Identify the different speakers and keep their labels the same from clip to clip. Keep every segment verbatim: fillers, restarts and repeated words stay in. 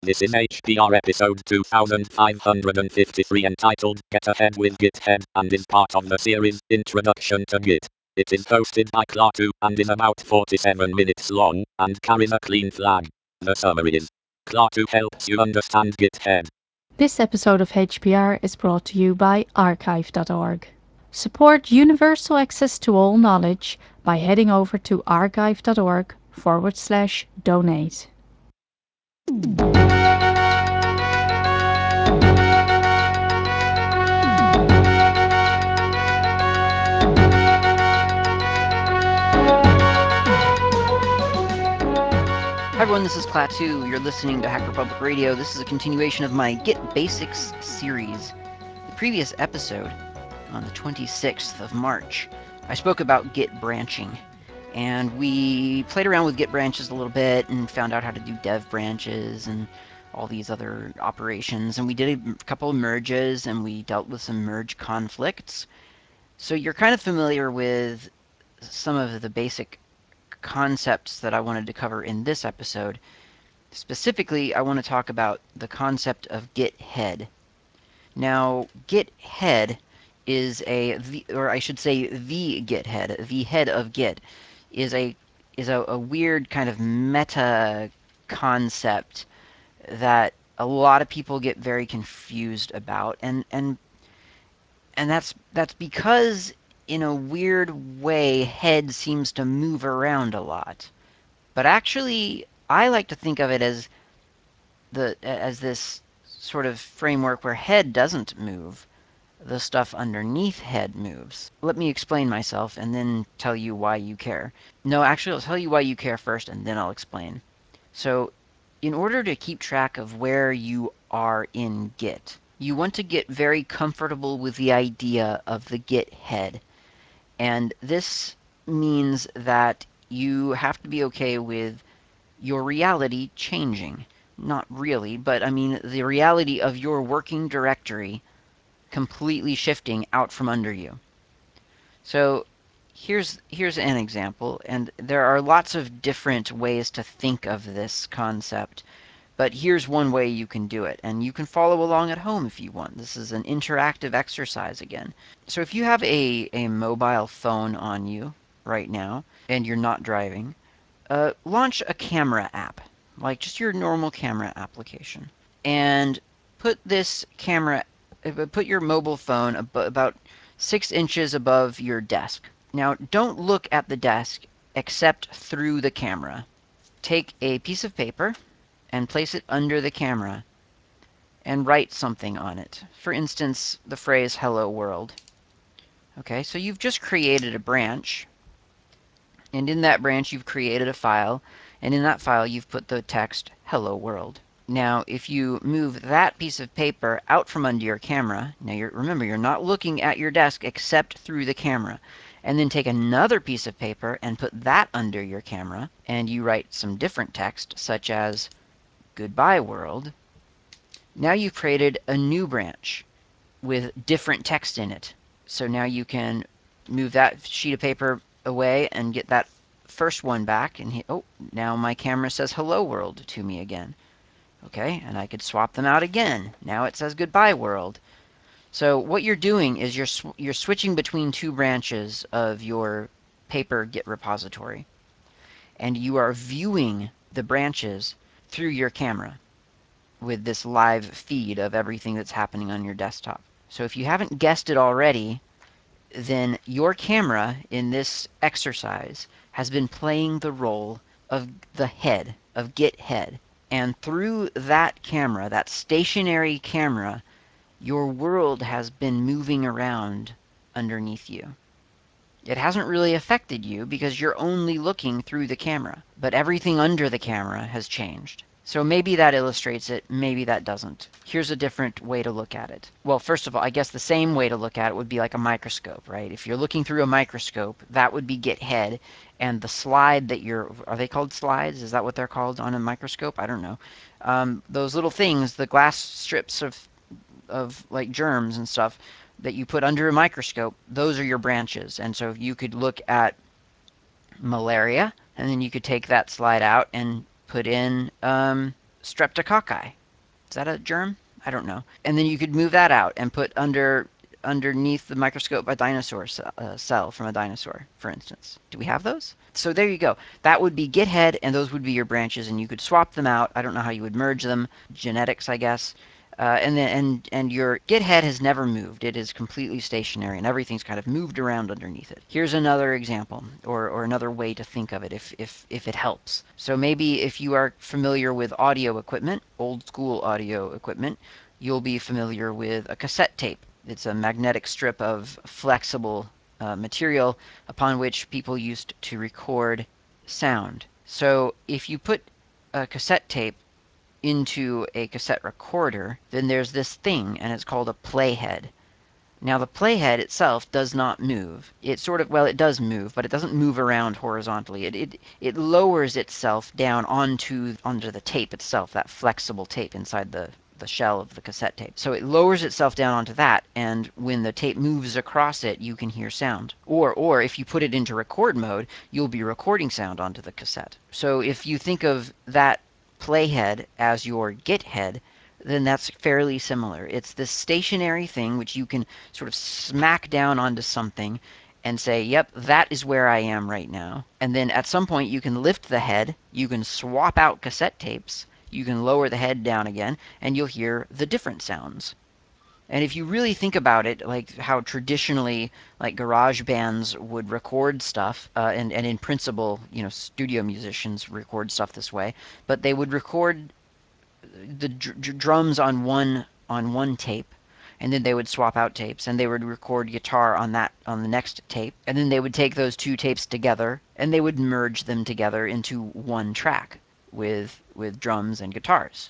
Speaker 1: This is H P R episode two thousand five hundred fifty-three entitled Get Ahead with GitHead and is part of the series Introduction to Git. It is hosted by Klaatu and is about forty-seven minutes long and carries a clean flag. The summary is Klaatu helps you understand GitHead.
Speaker 2: This episode of H P R is brought to you by archive dot org. Support universal access to all knowledge by heading over to archive dot org forward slash donate.
Speaker 3: Hi everyone, this is Klaatu. You're listening to Hacker Public Radio. This is a continuation of my Git Basics series. The previous episode, on the twenty-sixth of March, I spoke about Git branching. And we played around with Git branches a little bit and found out how to do dev branches and all these other operations. And we did a couple of merges and we dealt with some merge conflicts. So you're kind of familiar with some of the basic concepts that I wanted to cover in this episode. Specifically, I want to talk about the concept of Git head. Now, Git head is a, or I should say the Git head, the head of Git, is a is a, a weird kind of meta concept that a lot of people get very confused about, and and and that's that's because in a weird way, head seems to move around a lot. But actually, I like to think of it as the as this sort of framework where head doesn't move, the stuff underneath head moves. Let me explain myself and then tell you why you care. No, actually, I'll tell you why you care first and then I'll explain. So, in order to keep track of where you are in Git, you want to get very comfortable with the idea of the Git head. And this means that you have to be okay with your reality changing. Not really, but I mean the reality of your working directory completely shifting out from under you. So here's here's an example, and there are lots of different ways to think of this concept, but here's one way you can do it, and you can follow along at home if you want. This is an interactive exercise again. So if you have a, a mobile phone on you right now, and you're not driving, uh, launch a camera app, like just your normal camera application, and put this camera, uh, put your mobile phone ab- about six inches above your desk. Now, don't look at the desk except through the camera. Take a piece of paper and place it under the camera and write something on it. For instance, the phrase "Hello World." Okay, so you've just created a branch, and in that branch you've created a file, and in that file you've put the text "Hello World." Now, if you move that piece of paper out from under your camera, now you're, remember, you're not looking at your desk except through the camera, and then take another piece of paper and put that under your camera, and you write some different text, such as "Goodbye World." Now you've created a new branch with different text in it. So now you can move that sheet of paper away and get that first one back, and he, oh, now my camera says "Hello World" to me again. Okay, and I could swap them out again. Now it says "Goodbye World." So what you're doing is you're sw- you're switching between two branches of your paper Git repository, and you are viewing the branches through your camera with this live feed of everything that's happening on your desktop. So if you haven't guessed it already, then your camera in this exercise has been playing the role of the head, of Git head. And through that camera, that stationary camera, your world has been moving around underneath you. It hasn't really affected you because you're only looking through the camera, but everything under the camera has changed. So maybe that illustrates it, maybe that doesn't. Here's a different way to look at it. Well, first of all, I guess the same way to look at it would be like a microscope, right? If you're looking through a microscope, that would be Git head, and the slide that you're, are they called slides? Is that what they're called on a microscope? I don't know. Um, those little things, the glass strips of of like germs and stuff that you put under a microscope, those are your branches. And so you could look at malaria, and then you could take that slide out and put in um, streptococci. Is that a germ? I don't know. And then you could move that out and put under underneath the microscope a dinosaur uh, cell from a dinosaur, for instance. Do we have those? So there you go. That would be git head, and those would be your branches, and you could swap them out. I don't know how you would merge them. Genetics, I guess. Uh, and then and and your git head has never moved. It is completely stationary, and everything's kind of moved around underneath it. Here's another example, or, or another way to think of it, if, if if it helps. So maybe if you are familiar with audio equipment, old school audio equipment, you'll be familiar with a cassette tape. It's a magnetic strip of flexible uh, material upon which people used to record sound. So if you put a cassette tape into a cassette recorder, then there's this thing, and it's called a playhead. Now, the playhead itself does not move. It sort of, well, it does move, but it doesn't move around horizontally. It, it, it lowers itself down onto, onto the tape itself, that flexible tape inside the, the shell of the cassette tape. So it lowers itself down onto that, and when the tape moves across it, you can hear sound. Or, or if you put it into record mode, you'll be recording sound onto the cassette. So if you think of that playhead as your git head, then that's fairly similar. It's this stationary thing which you can sort of smack down onto something and say, yep, that is where I am right now. And then at some point you can lift the head, you can swap out cassette tapes, you can lower the head down again, and you'll hear the different sounds. And if you really think about it, like how traditionally, like garage bands would record stuff, uh, and, and in principle, you know, studio musicians record stuff this way, but they would record the dr- drums on one on one tape, and then they would swap out tapes, and they would record guitar on that on the next tape, and then they would take those two tapes together and they would merge them together into one track with with drums and guitars.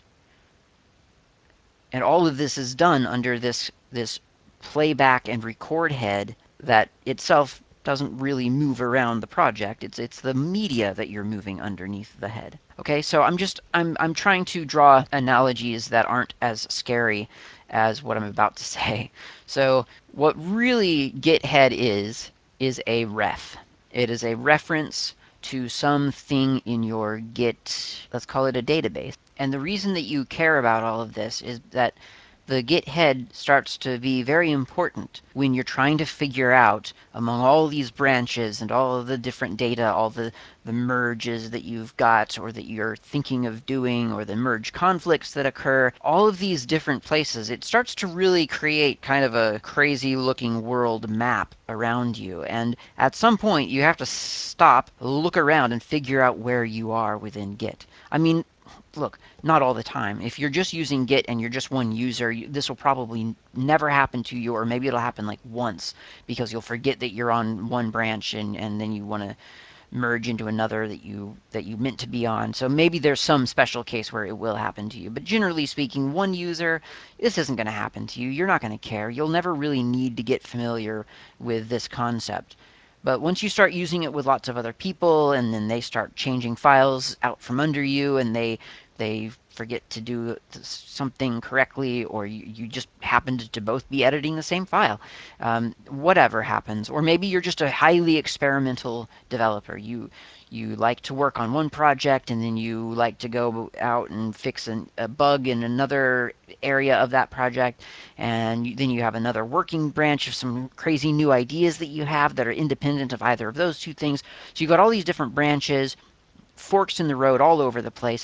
Speaker 3: And all of this is done under this this playback and record head that itself doesn't really move around the project. It's it's the media that you're moving underneath the head. Okay, so I'm just I'm I'm trying to draw analogies that aren't as scary as what I'm about to say. So what really git head is is a ref. It is a reference to something in your Git, let's call it a database. And the reason that you care about all of this is that the git head starts to be very important when you're trying to figure out among all these branches and all of the different data, all the, the merges that you've got or that you're thinking of doing, or the merge conflicts that occur, all of these different places, it starts to really create kind of a crazy looking world map around you. And at some point you have to stop, look around, and figure out where you are within Git. I mean, look, not all the time. If you're just using Git and you're just one user, you, this will probably never happen to you, or maybe it'll happen like once because you'll forget that you're on one branch and, and then you want to merge into another that you that you meant to be on. So maybe there's some special case where it will happen to you. But generally speaking, one user, this isn't going to happen to you. You're not going to care. You'll never really need to get familiar with this concept. But once you start using it with lots of other people, and then they start changing files out from under you, and they they forget to do something correctly, or you, you just happen to, to both be editing the same file, um, whatever happens. Or maybe you're just a highly experimental developer. You you like to work on one project, and then you like to go out and fix an, a bug in another area of that project, and you, then you have another working branch of some crazy new ideas that you have that are independent of either of those two things. So you've got all these different branches, forks in the road all over the place.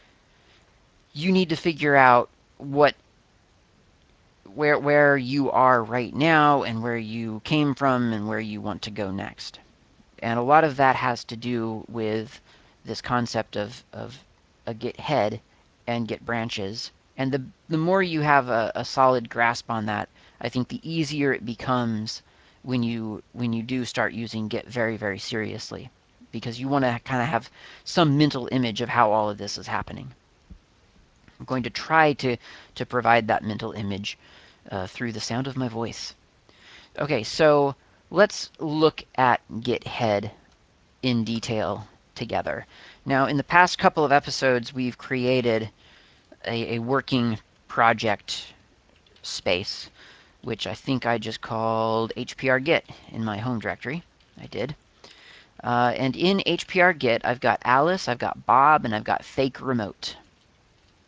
Speaker 3: You need to figure out what where where you are right now, and where you came from, and where you want to go next. And a lot of that has to do with this concept of, of a Git head and Git branches. And the the more you have a, a solid grasp on that, I think the easier it becomes when you when you do start using Git very, very seriously, because you want to kind of have some mental image of how all of this is happening. I'm going to try to, to provide that mental image uh, through the sound of my voice. Okay, so let's look at Git head in detail together. Now, in the past couple of episodes, we've created a, a working project space, which I think I just called H P R Git in my home directory. I did. Uh, and in H P R Git, I've got Alice, I've got Bob, and I've got fake remote.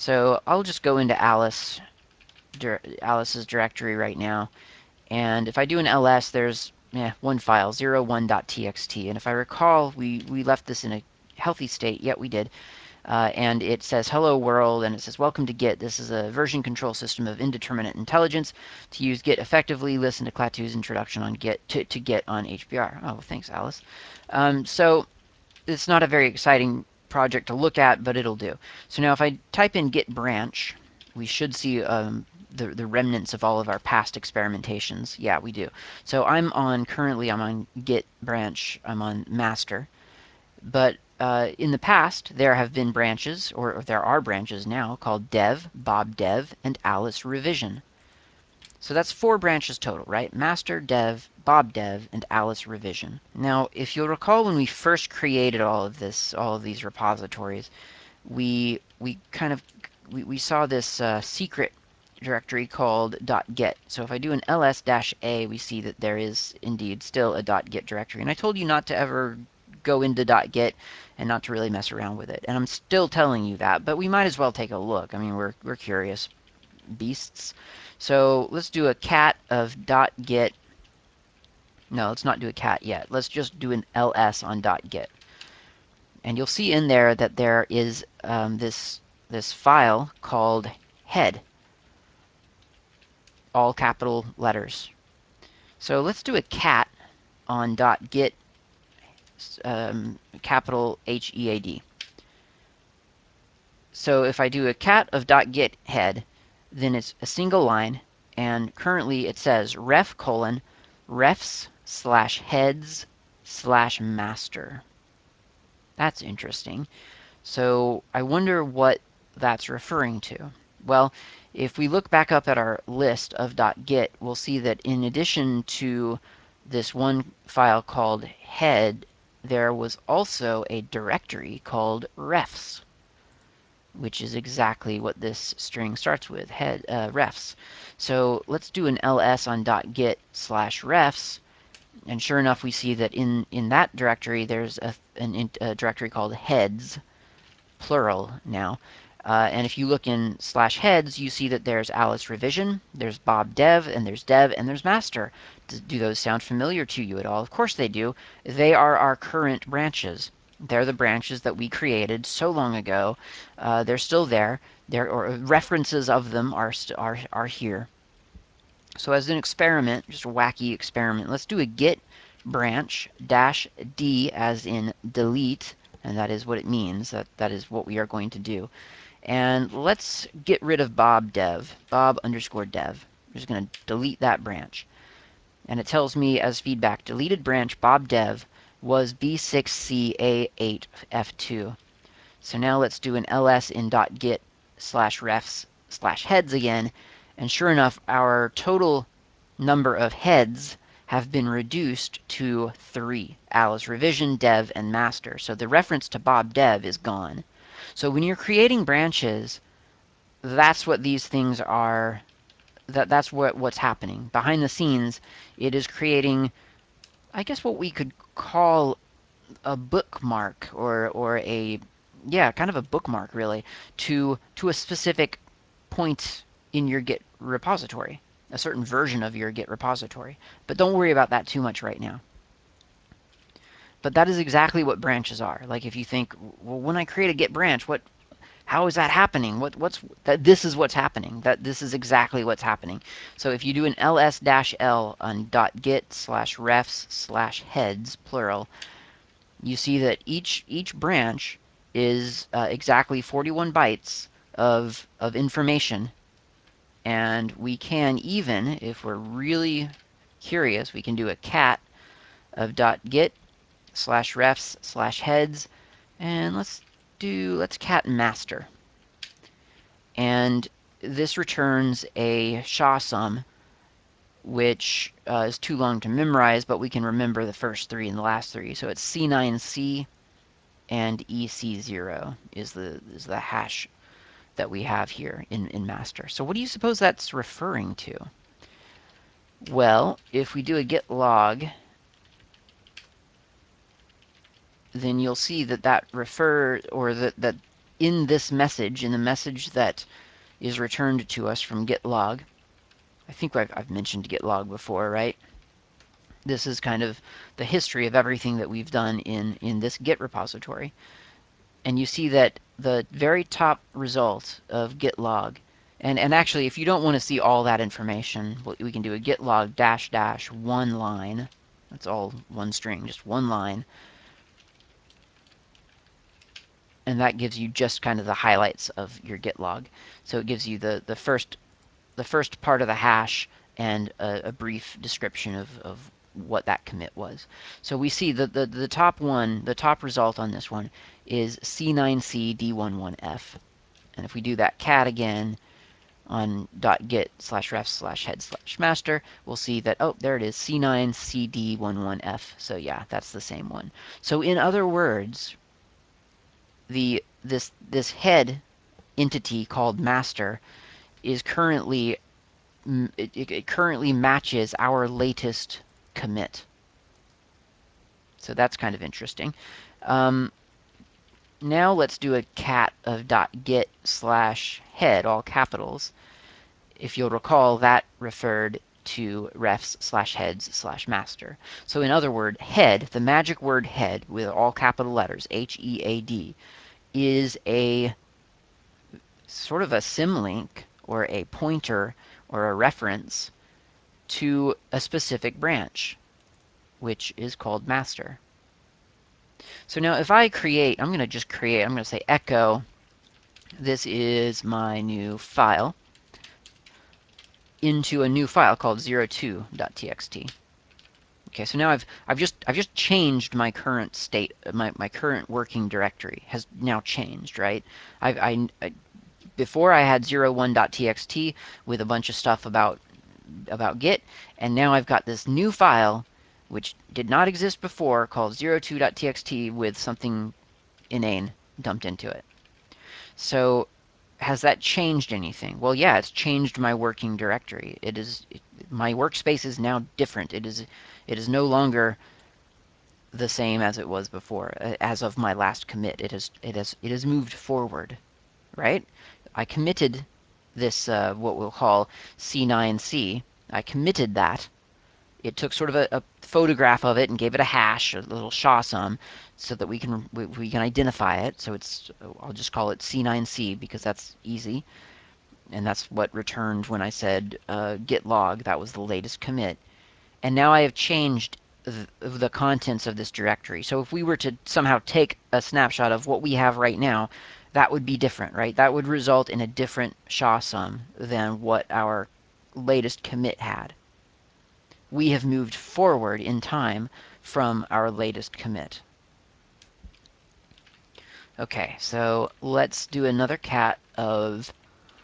Speaker 3: So I'll just go into Alice, Alice's directory right now. And if I do an ls, there's eh, one file, zero one dot t x t. And if I recall, we, we left this in a healthy state. Yet we did. Uh, and it says hello world, and it says welcome to Git. This is a version control system of indeterminate intelligence. To use Git effectively, listen to Klaatu's introduction on Git to, to Git on H P R. Oh, thanks, Alice. Um, so it's not a very exciting project to look at, but it'll do. So now if I type in git branch, we should see um, the, the remnants of all of our past experimentations. Yeah, we do. So I'm on, currently I'm on git branch, I'm on master. But uh, in the past, there have been branches, or, or there are branches now, called dev, Bob dev, and Alice revision. So that's four branches total, right? Master, dev, Bob dev, and Alice revision. Now, if you'll recall when we first created all of this, all of these repositories, we we kind of we, we saw this uh, secret directory called .git. So if I do an ls-a, we see that there is indeed still a .git directory. And I told you not to ever go into .git and not to really mess around with it. And I'm still telling you that, but we might as well take a look. I mean, we're we're curious beasts. So let's do a cat of .git. No, let's not do a cat yet. Let's just do an ls on .git. And you'll see in there that there is um, this this file called head, all capital letters. So let's do a cat on .git, um, capital H E A D. So if I do a cat of .git head, then it's a single line, and currently it says ref colon refs slash heads slash master. That's interesting. So I wonder what that's referring to. Well, if we look back up at our list of .git, we'll see that in addition to this one file called head, there was also a directory called refs, which is exactly what this string starts with, head uh, refs. So let's do an ls on .git slash refs, and sure enough, we see that in, in that directory, there's a, an, a directory called heads, plural now. Uh, and if you look in slash heads, you see that there's Alice revision, there's Bob dev, and there's dev, and there's master. Do, do those sound familiar to you at all? Of course they do. They are our current branches. They're the branches that we created so long ago. Uh, they're still there. There, or references of them are, are, are here. So as an experiment, just a wacky experiment, let's do a git branch dash d as in delete, and that is what it means. That, that is what we are going to do. And let's get rid of Bob dev, Bob underscore dev. I'm just going to delete that branch. And it tells me as feedback, deleted branch Bob dev was B six C A eight F two. So now let's do an ls in .git slash refs slash heads again. And sure enough, our total number of heads have been reduced to three. Alice revision, dev, and master. So the reference to Bob dev is gone. So when you're creating branches, that's what these things are. That that's what what's happening behind the scenes. It is creating, I guess, what we could call a bookmark, or or a yeah, kind of a bookmark really, to to a specific point in your Git repository, a certain version of your Git repository. But don't worry about that too much right now. But that is exactly what branches are. Like if you think, well, when I create a Git branch, what how is that happening? What what's that? This is what's happening. That this is exactly what's happening. So if you do an ls-l on .git slash refs slash heads plural, you see that each each branch is uh, exactly forty-one bytes of of information, and we can even, if we're really curious, we can do a cat of .git slash refs slash heads, and let's do let's cat master. And this returns a S H A sum, which uh, is too long to memorize, but we can remember the first three and the last three. So it's C nine C and E C zero is the is the hash that we have here in, in master. So what do you suppose that's referring to? Well, if we do a git log, then you'll see that that refer or that that in this message, in the message that is returned to us from git log, I think I've, I've mentioned git log before, right? This is kind of the history of everything that we've done in, in this Git repository. And you see that the very top result of git log, and, and actually if you don't want to see all that information, we can do a git log dash dash one line. That's all one string, just one line. And that gives you just kind of the highlights of your git log. So it gives you the, the first the first part of the hash and a, a brief description of, of what that commit was. So we see that the, the top one, the top result on this one is C nine C D eleven F. And if we do that cat again on .git slash ref slash head slash master, we'll see that, oh, there it is, C nine C D eleven F. So yeah, that's the same one. So in other words, the this this head entity called master is currently It, it, currently matches our latest commit. So that's kind of interesting. Um, now let's do a cat of .git slash head, all capitals. If you'll recall, that referred to refs slash heads slash master. So in other words, head, the magic word head with all capital letters, H E A D, is a sort of a symlink or a pointer or a reference to a specific branch, which is called master. So now if I create, I'm going to just create, I'm going to say echo, this is my new file, into a new file called zero two dot T X T. Okay, so now I've I've just I've just changed my current state, my, my current working directory has now changed, right? I've, I, I before I had zero one dot T X T with a bunch of stuff about about Git, and now I've got this new file which did not exist before called zero two dot T X T with something inane dumped into it. So has that changed anything? Well, yeah, it's changed my working directory. It is it, my workspace is now different. It is it is no longer the same as it was before. As of my last commit, it has it has it has moved forward, right? I committed this uh, what we'll call C nine C. I committed that. It took sort of a, a photograph of it and gave it a hash, a little S H A sum, so that we can we, we can identify it. So it's I'll just call it C nine C because that's easy, and that's what returned when I said uh, git log. That was the latest commit, and now I have changed the, the contents of this directory. So if we were to somehow take a snapshot of what we have right now, that would be different, right? That would result in a different S H A sum than what our latest commit had. We have moved forward in time from our latest commit. Okay, so let's do another cat of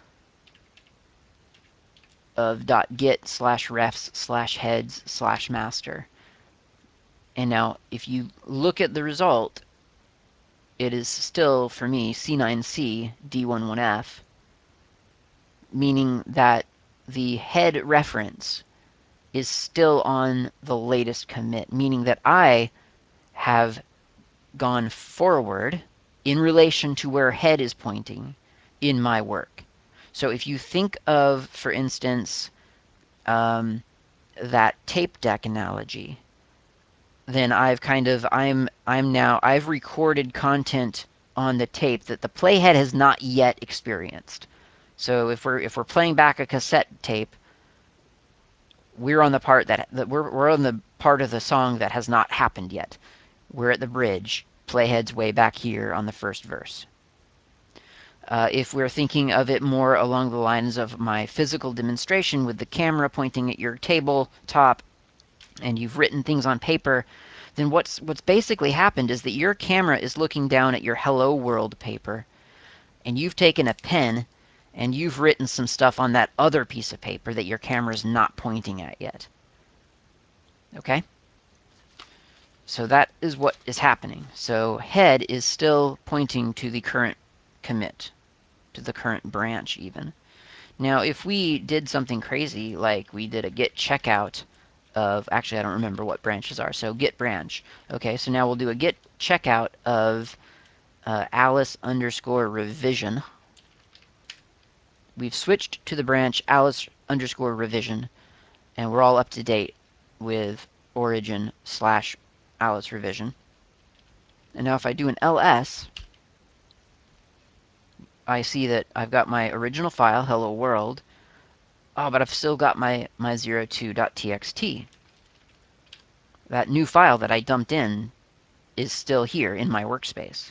Speaker 3: of .git slash refs slash heads slash master. And now if you look at the result, it is still, for me, C nine C D eleven F, meaning that the head reference is still on the latest commit, meaning that I have gone forward in relation to where head is pointing in my work. So if you think of, for instance, um, that tape deck analogy, then I've kind of, I'm, I'm now, I've recorded content on the tape that the playhead has not yet experienced. So if we're, if we're playing back a cassette tape, we're on the part that, that we're, we're on the part of the song that has not happened yet. We're at the bridge. Playhead's way back here on the first verse. Uh, if we're thinking of it more along the lines of my physical demonstration with the camera pointing at your tabletop and you've written things on paper, then what's what's basically happened is that your camera is looking down at your Hello World paper, and you've taken a pen and you've written some stuff on that other piece of paper that your camera's not pointing at yet. Okay? So that is what is happening. So head is still pointing to the current commit, to the current branch even. Now if we did something crazy, like we did a git checkout of, actually I don't remember what branches are, so git branch. Okay, so now we'll do a git checkout of uh, Alice underscore revision. We've switched to the branch Alice underscore revision, and we're all up to date with origin slash Alice revision. And now if I do an L S, I see that I've got my original file, hello world. Oh, but I've still got my, my zero two dot t x t. That new file that I dumped in is still here in my workspace.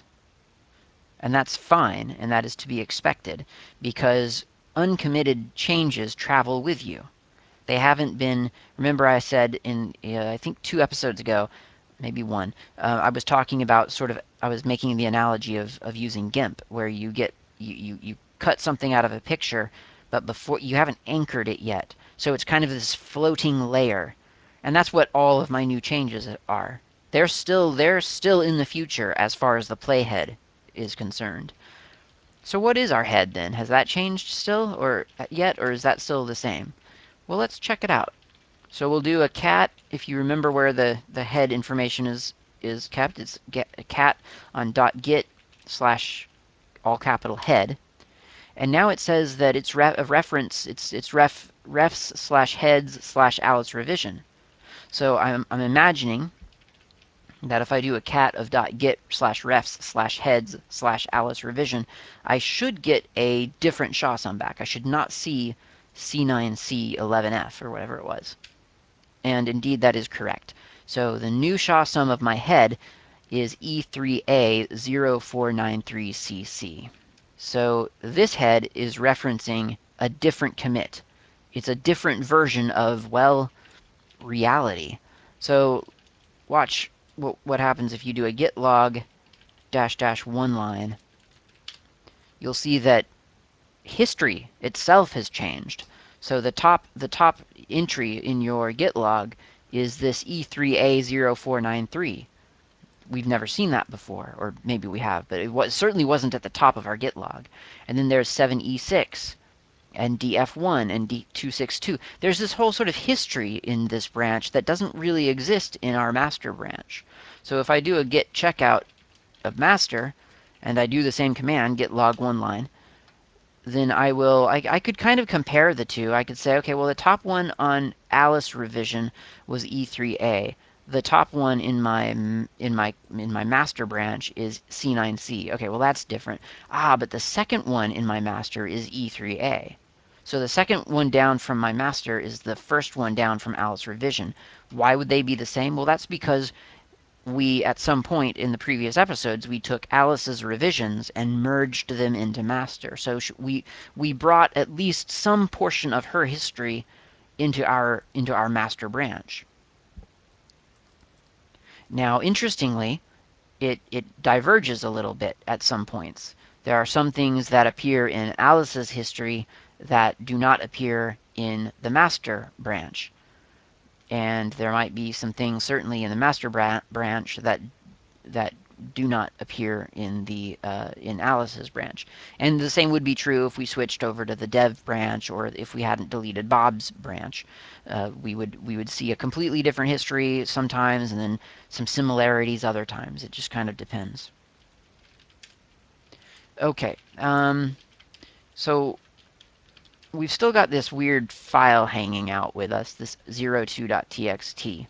Speaker 3: And that's fine, and that is to be expected, because uncommitted changes travel with you. They haven't been, remember I said in, uh, I think two episodes ago, maybe one, uh, I was talking about sort of, I was making the analogy of, of using GIMP, where you get, you, you, you cut something out of a picture, but before, you haven't anchored it yet. So it's kind of this floating layer. And that's what all of my new changes are. They're still, they're still in the future as far as the playhead is concerned. So what is our head then? Has that changed still, or yet, or is that still the same? Well, let's check it out. So we'll do a cat. If you remember where the, the head information is is kept, it's get a cat on .git slash all capital head. And now it says that it's re a reference, it's it's ref refs slash heads slash Alice revision. So I'm I'm imagining that if I do a cat of .git slash refs slash heads slash Alice revision, I should get a different S H A sum back. I should not see C nine C eleven F or whatever it was. And indeed that is correct. So the new S H A sum of my head is E three A zero four nine three C C. So this head is referencing a different commit. It's a different version of, well, reality. So watch what happens if you do a git log dash dash one line. You'll see that history itself has changed. So the top the top entry in your git log is this E three A zero four nine three. We've never seen that before, or maybe we have, but it was, certainly wasn't at the top of our git log. And then there's seven E six and D F one and D two sixty-two. There's this whole sort of history in this branch that doesn't really exist in our master branch. So if I do a git checkout of master, and I do the same command, git log one line, then I will, I, I could kind of compare the two. I could say, okay, well, the top one on Alice revision was E three A. The top one in my in my in my master branch is C nine C. Okay, well, that's different. Ah, but the second one in my master is E three A. So the second one down from my master is the first one down from Alice revision. Why would they be the same? Well, that's because we, at some point in the previous episodes, we took Alice's revisions and merged them into master. So we we brought at least some portion of her history into our into our master branch. Now, interestingly, it it diverges a little bit at some points. There are some things that appear in Alice's history that do not appear in the master branch. And there might be some things certainly in the master bra branch that that do not appear in the uh, in Alice's branch. And the same would be true if we switched over to the dev branch, or if we hadn't deleted Bob's branch. Uh, we would we would see a completely different history sometimes, and then some similarities other times. It just kind of depends. Okay, um, so we've still got this weird file hanging out with us, this zero two dot t x t.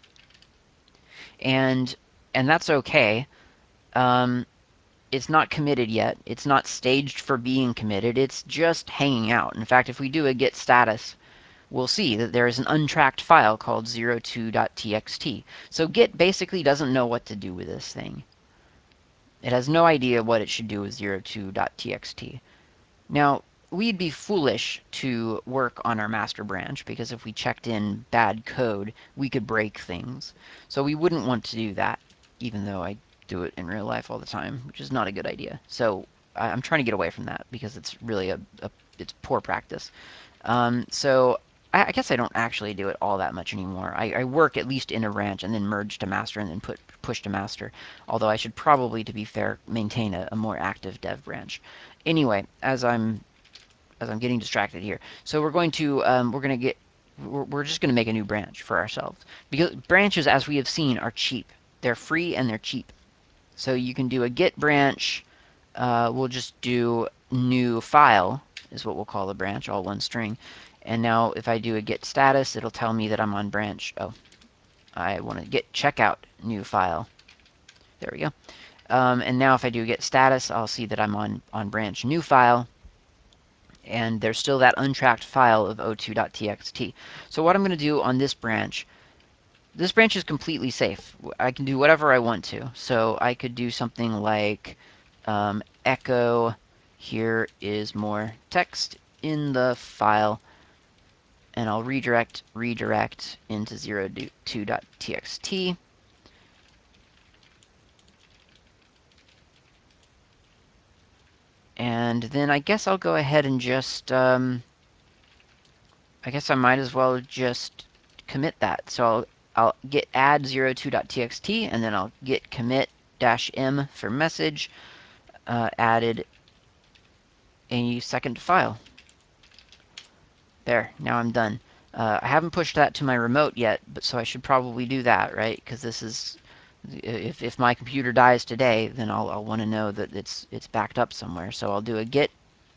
Speaker 3: And and that's okay. Um, it's not committed yet. It's not staged for being committed. It's just hanging out. In fact, if we do a git status, we'll see that there is an untracked file called zero two dot t x t. So Git basically doesn't know what to do with this thing. It has no idea what it should do with zero two dot t x t. Now, we'd be foolish to work on our master branch, because if we checked in bad code, we could break things. So we wouldn't want to do that, even though I do it in real life all the time, which is not a good idea. So I'm trying to get away from that, because it's really a, a it's poor practice. Um, so I, I guess I don't actually do it all that much anymore. I, I work at least in a branch and then merge to master and then put push to master. Although I should probably, to be fair, maintain a, a more active dev branch. Anyway, as I'm as I'm getting distracted here, so we're going to um, we're going to get we're, we're just going to make a new branch for ourselves, because branches, as we have seen, are cheap. They're free and they're cheap. So you can do a git branch. Uh, we'll just do new file is what we'll call the branch, all one string. And now if I do a git status, it'll tell me that I'm on branch. Oh, I want to git checkout new file. There we go. Um, and now if I do git status, I'll see that I'm on, on branch new file. And there's still that untracked file of o two dot t x t. So what I'm going to do on this branch, this branch is completely safe. I can do whatever I want to. So I could do something like um, echo, here is more text in the file, and I'll redirect, redirect into zero two dot t x t. And then I guess I'll go ahead and just, um, I guess I might as well just commit that. So I'll, I'll git add zero two dot t x t, and then I'll git commit dash m for message, uh, added a second file. There, now I'm done. Uh, I haven't pushed that to my remote yet, but so I should probably do that, right? Because this is, if, if my computer dies today, then I'll, I'll want to know that it's it's backed up somewhere. So I'll do a git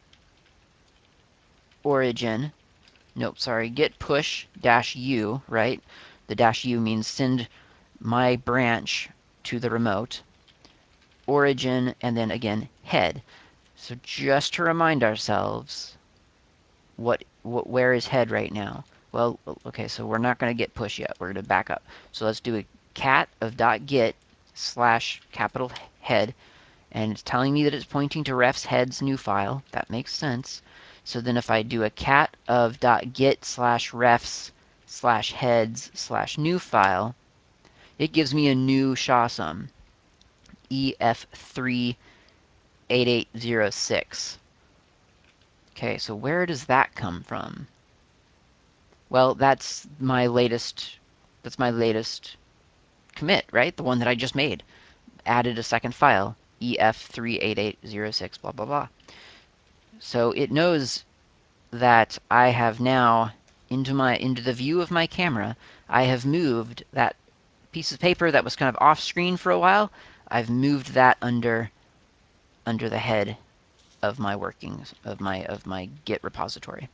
Speaker 3: origin, nope, sorry, git push dash u, right? The dash u means send my branch to the remote, origin, and then again head. So just to remind ourselves, what, what where is head right now? Well, okay, so we're not going to get push yet. We're going to back up. So let's do a cat of dot git slash capital head, and it's telling me that it's pointing to refs heads new file. That makes sense. So then if I do a cat of dot git slash refs slash heads slash new file, it gives me a new S H A sum, E F three eight eight zero six. Okay, so where does that come from? Well, that's my latest, that's my latest commit, right? The one that I just made. Added a second file, E F three eight eight zero six, blah, blah, blah. So it knows that I have now, into my into the view of my camera, I have moved that piece of paper that was kind of off screen for a while. I've moved that under under the head of my workings of my of my Git repository.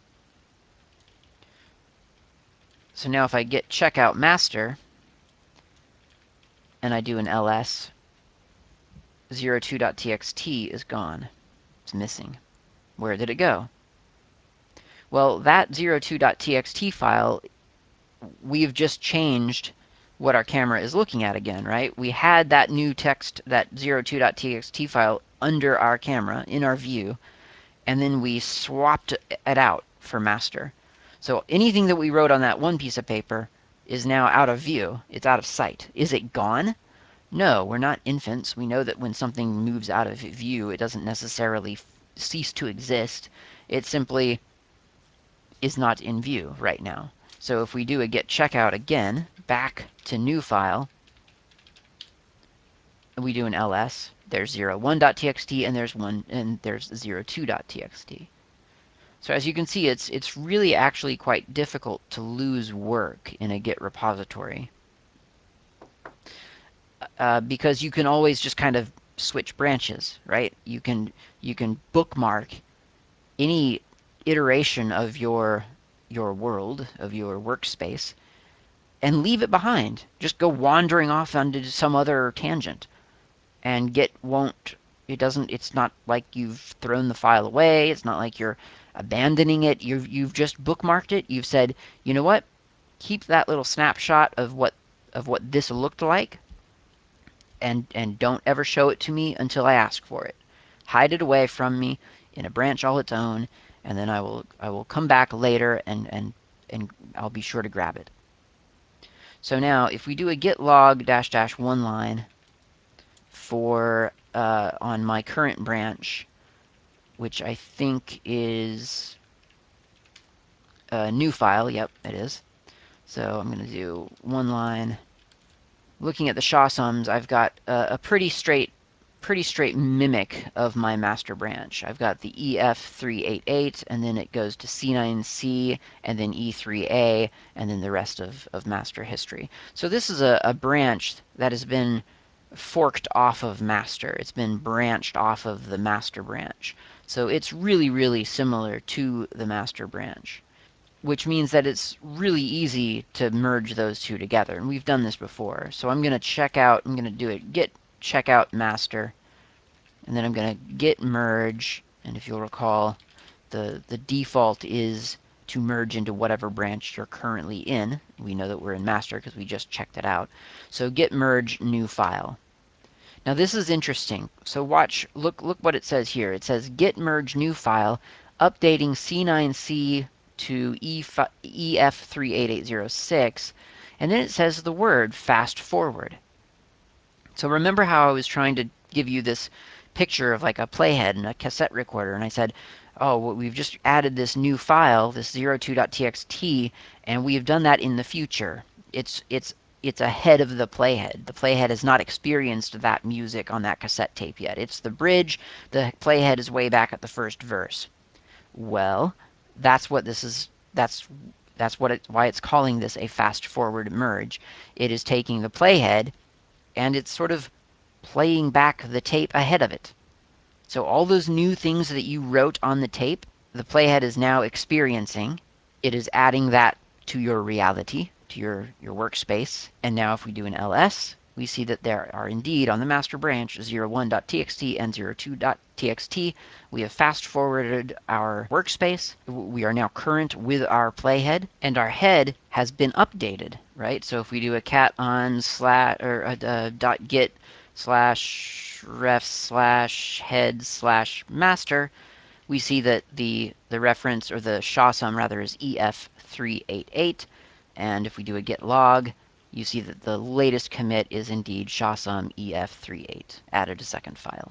Speaker 3: So now if I git checkout master and I do an ls, zero two dot t x t is gone. It's missing. Where did it go? Well, that zero two dot t x t file, we've just changed what our camera is looking at again, right? We had that new text, that zero two dot t x t file under our camera, in our view, and then we swapped it out for master. So anything that we wrote on that one piece of paper is now out of view. It's out of sight. Is it gone? No, we're not infants. We know that when something moves out of view, it doesn't necessarily cease to exist. It simply is not in view right now. So if we do a git checkout again, back to new file, we do an ls, there's zero one dot t x t and there's one and there's zero two dot t x t. So as you can see, it's it's really actually quite difficult to lose work in a Git repository. Uh, because you can always just kind of switch branches, right? You can you can bookmark any iteration of your your world, of your workspace, and leave it behind. Just go wandering off onto some other tangent. And Git won't, it doesn't, it's not like you've thrown the file away. It's not like you're abandoning it. You've, you've just bookmarked it. You've said, you know what? Keep that little snapshot of what, of what this looked like, and, and don't ever show it to me until I ask for it. Hide it away from me in a branch all its own, and then I will, I will come back later and, and, and I'll be sure to grab it. So now, if we do a git log dash dash one line for uh, on my current branch, which I think is a new file. Yep, it is. So I'm going to do one line. Looking at the S H A sums, I've got a, a pretty straight, pretty straight mimic of my master branch. I've got the E F three eight eight, and then it goes to C nine C, and then E three A, and then the rest of, of master history. So this is a, a branch that has been forked off of master. It's been branched off of the master branch. So it's really, really similar to the master branch, which means that it's really easy to merge those two together. And we've done this before. So I'm going to check out, I'm going to do it git checkout master, and then I'm going to git merge. And if you'll recall, the, the default is to merge into whatever branch you're currently in. We know that we're in master because we just checked it out. So git merge new file. Now this is interesting. So watch, look, look what it says here. It says git merge new file, updating C nine C to E F three eight eight zero six, and then it says the word fast forward. So remember how I was trying to give you this picture of like a playhead and a cassette recorder, and I said, oh, well, we've just added this new file, this zero two dot t x t, and we've done that in the future. It's it's it's ahead of the playhead. The playhead has not experienced that music on that cassette tape yet. It's the bridge. The playhead is way back at the first verse. Well, that's what this is. That's that's what it, why it's calling this a fast forward merge. It is taking the playhead and it's sort of playing back the tape ahead of it. So all those new things that you wrote on the tape, the playhead is now experiencing. It is adding that to your reality, to your, your workspace. And now if we do an L S, we see that there are indeed on the master branch zero one dot t x t and zero two dot t x t. We have fast forwarded our workspace. We are now current with our playhead, and our head has been updated, right? So if we do a cat on slash or a, a dot git slash ref slash head slash master, we see that the the reference, or the S H A sum rather, is E F three eight eight, and if we do a git log, you see that the latest commit is indeed S H A sum E F three eight, added a second file.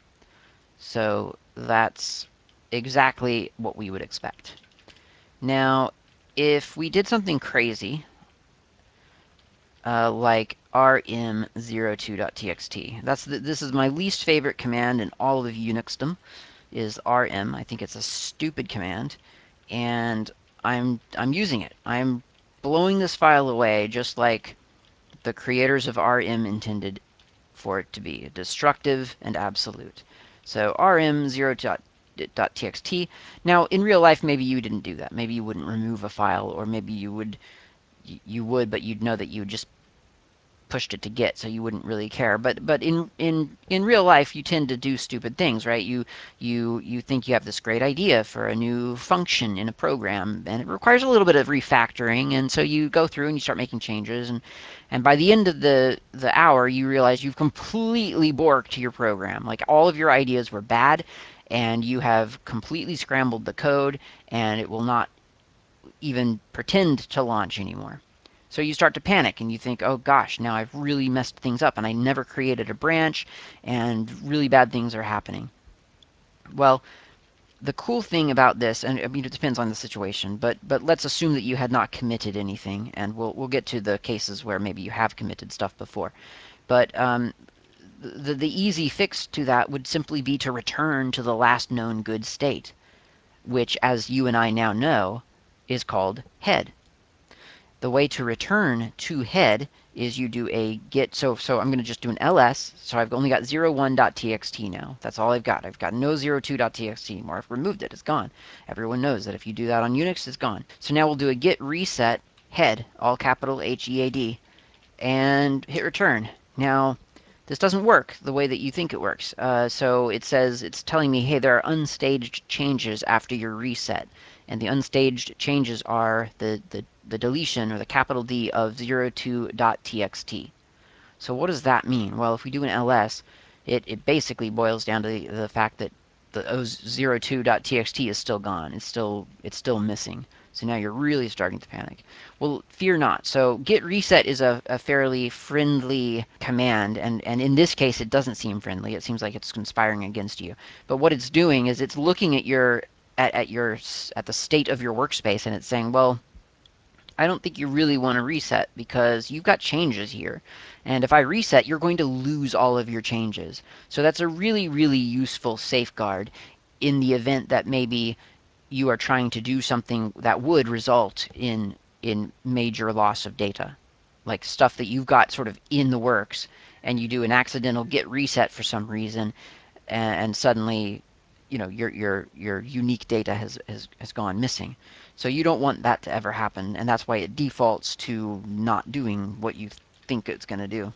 Speaker 3: So that's exactly what we would expect. Now, if we did something crazy, uh, like R M zero two dot t x t, that's the, this is my least favorite command in all of Unixdom, is R M. I think it's a stupid command, and I'm I'm using it. I'm blowing this file away just like the creators of R M intended for it to be, destructive and absolute. So R M zero dot t x t. Now, in real life, maybe you didn't do that. Maybe you wouldn't remove a file, or maybe you would, you would, but you'd know that you just pushed it to Git, so you wouldn't really care. But but in in in real life, you tend to do stupid things, right? You you you think you have this great idea for a new function in a program, and it requires a little bit of refactoring, and so you go through and you start making changes, and and by the end of the the hour, you realize you've completely borked your program. Like all of your ideas were bad, and you have completely scrambled the code, and it will not even pretend to launch anymore. So you start to panic and you think, oh gosh, now I've really messed things up and I never created a branch and really bad things are happening. Well, the cool thing about this, and I mean it depends on the situation, but but let's assume that you had not committed anything, and we'll we'll get to the cases where maybe you have committed stuff before. But um, the the easy fix to that would simply be to return to the last known good state, which, as you and I now know, is called head. The way to return to head is you do a git. So, so I'm going to just do an ls. So I've only got zero one dot t x t now. That's all I've got. I've got no zero two dot t x t anymore. I've removed it. It's gone. Everyone knows that if you do that on Unix, it's gone. So now we'll do a git reset head, all capital H E A D, and hit return. Now, this doesn't work the way that you think it works. Uh, so it says, it's telling me, hey, there are unstaged changes after your reset. And the unstaged changes are the, the, the deletion, or the capital D, of zero two dot t x t. So what does that mean? Well, if we do an ls, it, it basically boils down to the, the fact that the zero two dot t x t is still gone. It's still, it's still missing. So now you're really starting to panic. Well, fear not. So git reset is a, a fairly friendly command, and, and in this case it doesn't seem friendly. It seems like it's conspiring against you. But what it's doing is it's looking at your at, at your at the state of your workspace, and it's saying, well, I don't think you really want to reset because you've got changes here. And if I reset, you're going to lose all of your changes. So that's a really, really useful safeguard in the event that maybe you are trying to do something that would result in in major loss of data, like stuff that you've got sort of in the works, and you do an accidental git reset for some reason, and, and suddenly, you know, your your your unique data has, has has gone missing. So you don't want that to ever happen, and that's why it defaults to not doing what you think it's going to do.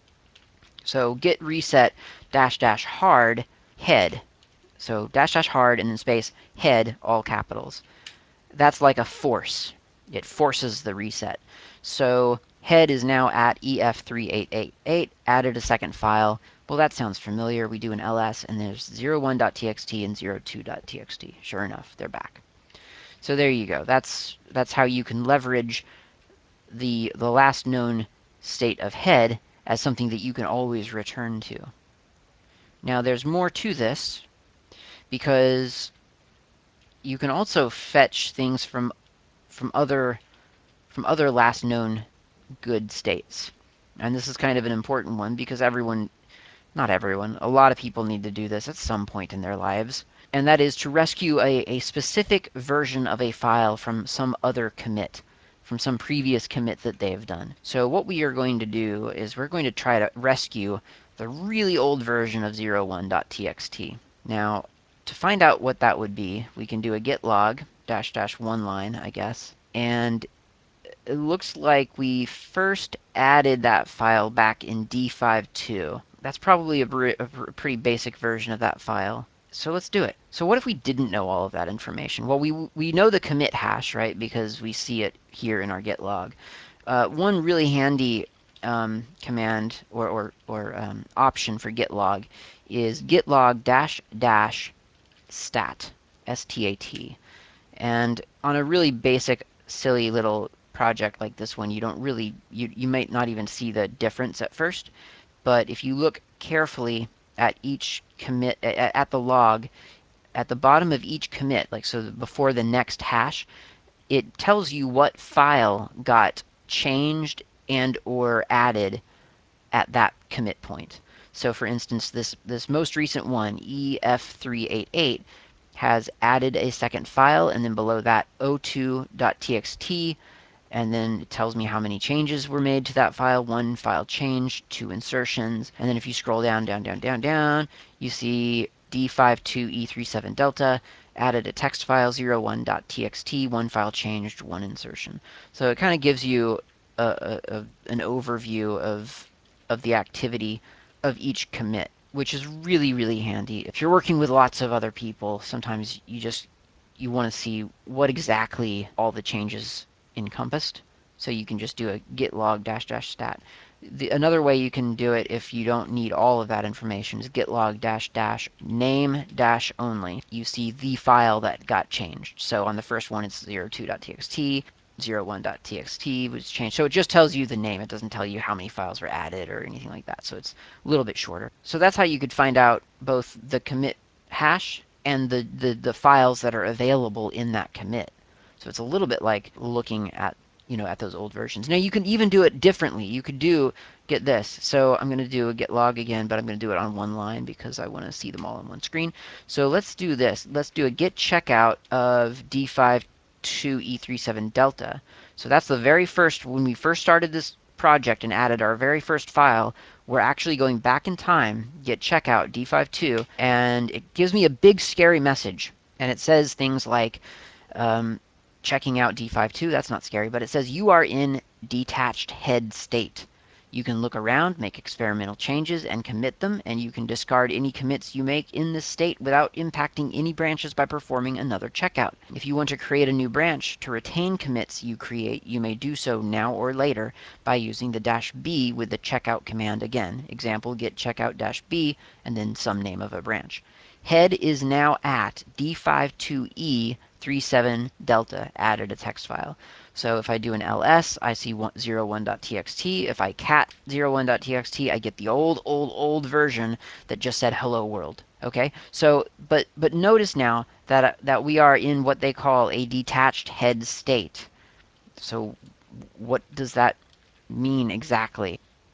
Speaker 3: So git reset dash dash hard head. So dash dash hard and then space head, all capitals. That's like a force. It forces the reset. So head is now at E F three eight eight eight, added a second file. Well, that sounds familiar. We do an L S, and there's zero one dot t x t and zero two dot t x t. Sure enough, they're back. So there you go. That's that's how you can leverage the the last known state of head as something that you can always return to. Now, there's more to this, because you can also fetch things from from other from other last known good states. And this is kind of an important one because everyone, not everyone, a lot of people need to do this at some point in their lives. And that is to rescue a, a specific version of a file from some other commit, from some previous commit that they've done. So what we are going to do is we're going to try to rescue the really old version of zero one dot t x t. Now, to find out what that would be, we can do a git log dash dash one line, I guess, and it looks like we first added that file back in D five point two. That's probably a, a pretty basic version of that file. So let's do it. So what if we didn't know all of that information? Well, we we know the commit hash, right? Because we see it here in our git log. Uh, one really handy um, command or, or, or um, option for git log is git log dash dash stat, S T A T. And on a really basic, silly little project like this one, you don't really, you, you might not even see the difference at first. But if you look carefully at each commit, at the log, at the bottom of each commit, like so before the next hash, it tells you what file got changed and or added at that commit point. So for instance, this, this most recent one, E F three eight eight, has added a second file, and then below that zero two dot t x t, and then it tells me how many changes were made to that file. One file change, two insertions, and then if you scroll down, down, down, down, down, you see D five two E three seven delta, added a text file zero one dot t x t, one file changed, one insertion. So it kind of gives you a, a, a, an overview of, of the activity of each commit, which is really, really handy. If you're working with lots of other people, sometimes you just you want to see what exactly all the changes encompassed. So you can just do a git log dash dash stat. The, another way you can do it if you don't need all of that information is git log dash dash name dash only. You see the file that got changed. So on the first one it's zero two dot t x t, zero one dot t x t was changed. So it just tells you the name. It doesn't tell you how many files were added or anything like that. So it's a little bit shorter. So that's how you could find out both the commit hash and the, the, the files that are available in that commit. So it's a little bit like looking at, you know, at those old versions. Now you can even do it differently. You could do, get this. So I'm going to do a git log again, but I'm going to do it on one line because I want to see them all on one screen. So let's do this. Let's do a git checkout of D five two E three seven delta. So that's the very first, when we first started this project and added our very first file, we're actually going back in time, git checkout D five two, and it gives me a big scary message. And it says things like, um, checking out D five two, that's not scary, but it says you are in detached head state. You can look around, make experimental changes, and commit them, and you can discard any commits you make in this state without impacting any branches by performing another checkout. If you want to create a new branch to retain commits you create, you may do so now or later by using the dash B with the checkout command again. Example, git checkout dash B, and then some name of a branch. Head is now at D five two E three seven delta, added a text file. So if I do an L S, I see zero one dot t x t. If I cat zero one dot t x t, I get the old, old, old version that just said hello world. Okay, so but but notice now that that we are in what they call a detached head state. So what does that mean exactly?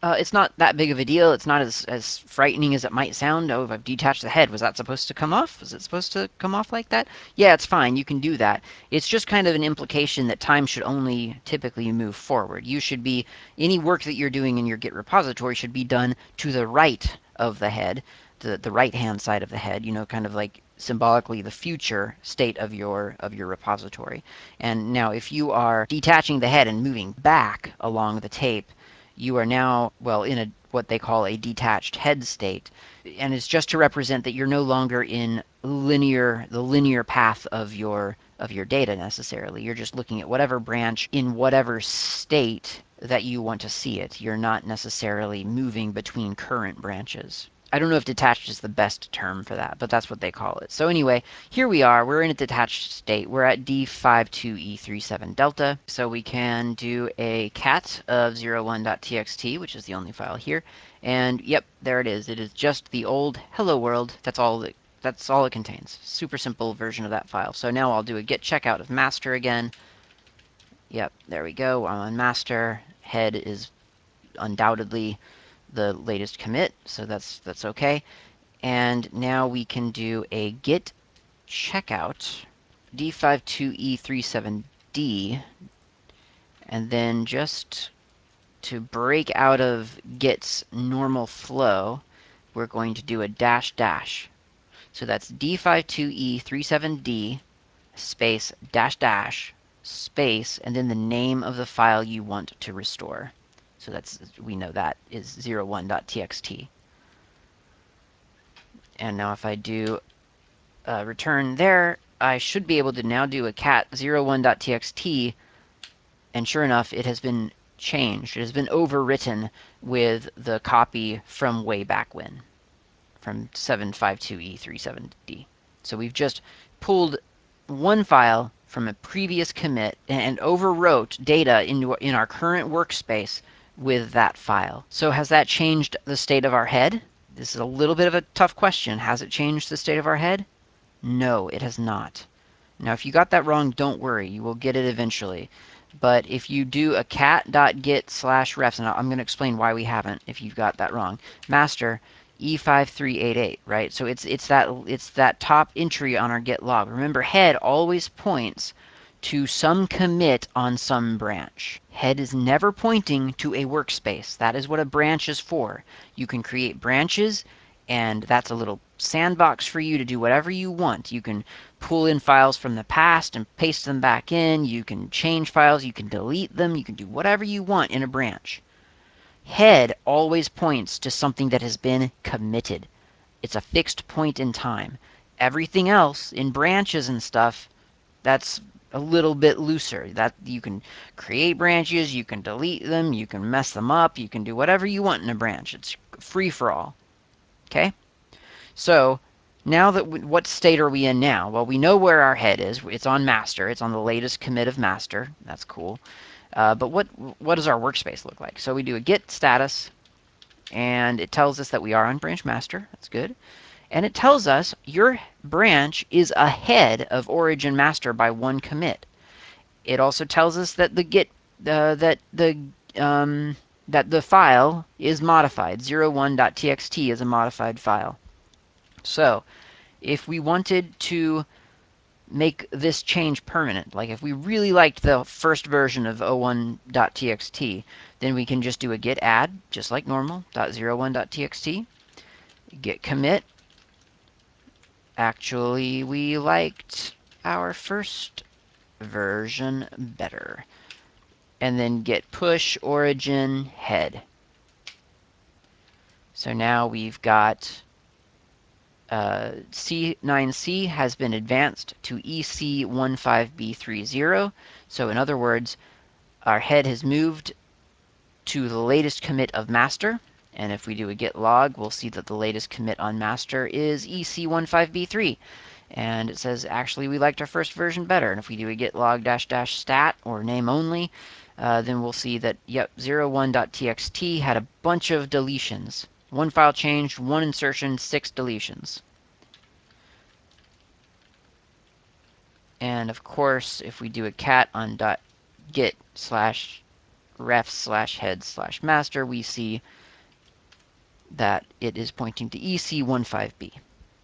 Speaker 3: Uh, it's not that big of a deal. It's not as, as frightening as it might sound. Oh, if I've detached the head, was that supposed to come off? Was it supposed to come off like that? Yeah, it's fine. You can do that. It's just kind of an implication that time should only typically move forward. You should be, any work that you're doing in your Git repository should be done to the right of the head, the, the right-hand side of the head, you know, kind of like symbolically the future state of your of your repository. And now if you are detaching the head and moving back along the tape, you are now, well, in a what they call a detached head state, and it's just to represent that you're no longer in linear the linear path of your of your data necessarily. You're just looking at whatever branch in whatever state that you want to see it. You're not necessarily moving between current branches. I don't know if detached is the best term for that, but that's what they call it. So anyway, here we are. We're in a detached state. We're at D fifty-two E thirty-seven delta. So we can do a cat of zero one dot t x t, which is the only file here. And yep, there it is. It is just the old hello world. That's all that that's all it contains. Super simple version of that file. So now I'll do a git checkout of master again. Yep, there we go. I'm on master. Head is undoubtedly the latest commit, so that's that's okay. And now we can do a git checkout D fifty-two E thirty-seven D, and then just to break out of Git's normal flow, we're going to do a dash dash. So that's D fifty-two E thirty-seven D space dash dash space and then the name of the file you want to restore. So that's, we know that is zero one dot t x t. And now if I do uh, return there, I should be able to now do a cat zero one dot t x t, and sure enough, it has been changed. It has been overwritten with the copy from way back when, from seven fifty-two E thirty-seven D. So we've just pulled one file from a previous commit and overwrote data into in our current workspace with that file. So has that changed the state of our head? This is a little bit of a tough question. Has it changed the state of our head? No, it has not. Now, if you got that wrong, don't worry. You will get it eventually. But if you do a cat.git slash refs, and I'm going to explain why we haven't if you've got that wrong. Master E five three eight eight, right? So it's it's that it's that top entry on our Git log. Remember, head always points to some commit on some branch. Head is never pointing to a workspace. That is what a branch is for. You can create branches, and that's a little sandbox for you to do whatever you want. You can pull in files from the past and paste them back in. You can change files. You can delete them. You can do whatever you want in a branch. Head always points to something that has been committed. It's a fixed point in time. Everything else in branches and stuff, that's a little bit looser. That you can create branches, you can delete them, you can mess them up, you can do whatever you want in a branch. It's free for all. Okay? So now that we, what state are we in now? Well, we know where our head is. It's on master. It's on the latest commit of master. That's cool. Uh, but what what does our workspace look like? So we do a git status, and it tells us that we are on branch master. That's good. And it tells us your branch is ahead of origin master by one commit. It also tells us that the git uh, that the um, that the file is modified. zero one dot t x t is a modified file. So if we wanted to make this change permanent, like if we really liked the first version of zero one dot t x t, then we can just do a git add, just like normal, zero one dot t x t, git commit. Actually, we liked our first version better. And then git push origin head. So now we've got uh, C nine C has been advanced to E C fifteen B thirty. So in other words, our head has moved to the latest commit of master. And if we do a git log, we'll see that the latest commit on master is E C fifteen B three. And it says, actually, we liked our first version better. And if we do a git log dash dash stat or name only, uh, then we'll see that, yep, zero one dot t x t had a bunch of deletions. One file changed, one insertion, six deletions. And of course, if we do a cat on dot git slash ref slash head slash master, we see that it is pointing to E C fifteen B.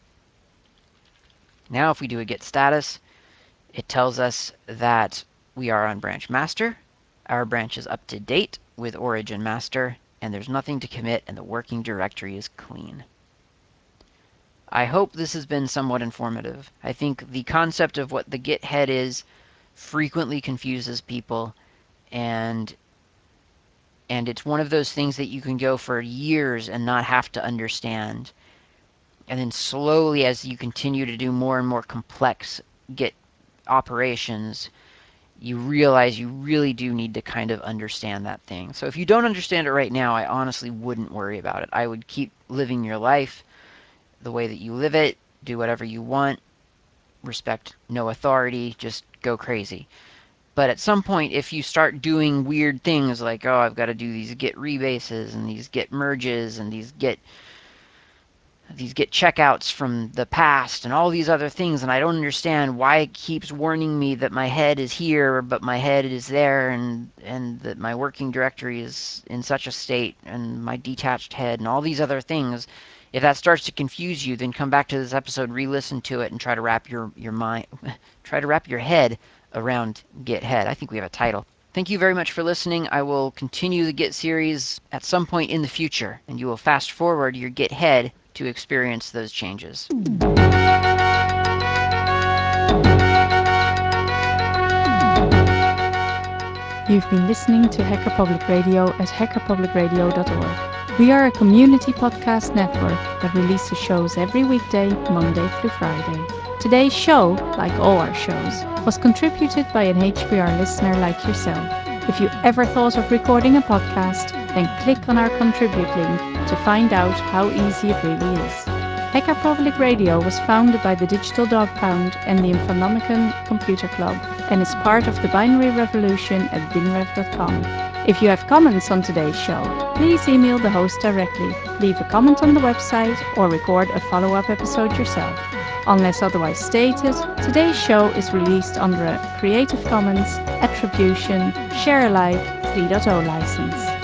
Speaker 3: Now if we do a get status, it tells us that we are on branch master, our branch is up to date with origin master, and there's nothing to commit, and the working directory is clean. I hope this has been somewhat informative. I think the concept of what the git head is frequently confuses people, and and it's one of those things that you can go for years and not have to understand. And then slowly, as you continue to do more and more complex git operations, you realize you really do need to kind of understand that thing. So if you don't understand it right now, I honestly wouldn't worry about it. I would keep living your life the way that you live it, do whatever you want, respect no authority, just go crazy. But at some point, if you start doing weird things like, oh, I've got to do these git rebases and these git merges and these git these git checkouts from the past and all these other things, and I don't understand why it keeps warning me that my head is here, but my head is there, and and that my working directory is in such a state, and my detached head, and all these other things. If that starts to confuse you, then come back to this episode, re-listen to it, and try to wrap your your mind, try to wrap your head around Git head. I think we have a title. Thank you very much for listening. I will continue the Git series at some point in the future, and you will fast forward your Git head to experience those changes.
Speaker 2: You've been listening to Hacker Public Radio at hacker public radio dot org. We are a community podcast network that releases shows every weekday, Monday through Friday. Today's show, like all our shows, was contributed by an H P R listener like yourself. If you ever thought of recording a podcast, then click on our contribute link to find out how easy it really is. Hacker Public Radio was founded by the Digital Dog Pound and the Infonomicon Computer Club and is part of the Binary Revolution at binrev dot com. If you have comments on today's show, please email the host directly, leave a comment on the website, or record a follow-up episode yourself. Unless otherwise stated, today's show is released under a Creative Commons Attribution Share Alike three point oh license.